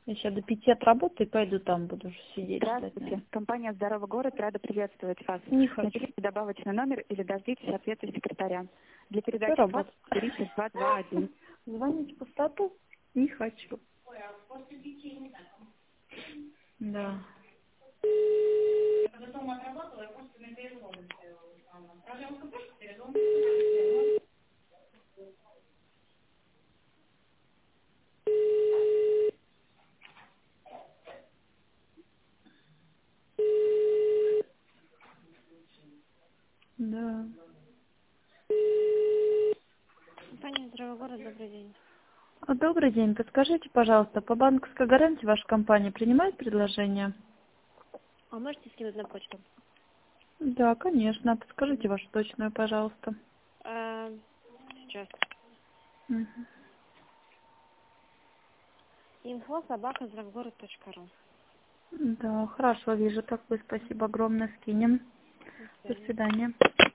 Я сейчас до 5 отработаю и пойду там буду уже сидеть. Здравствуйте. Компания «Здоровый город» рада приветствовать вас. Не хочу. Наберите добавочный номер или дождитесь ответа секретаря. Для передачи Что факса работать? берите 221. Звонить в пустоту? Не хочу. Да. Да. Компания «Здоровый город», добрый день. Добрый день. Подскажите, пожалуйста, по банковской гарантии ваша компания принимает предложения? А можете скинуть на почту? Да, конечно. Подскажите вашу точную, пожалуйста. Сейчас. Мгм. info@здоровгород.ру. Да, хорошо, вижу такой. Спасибо огромное. Скинем. До До свидания. свидания.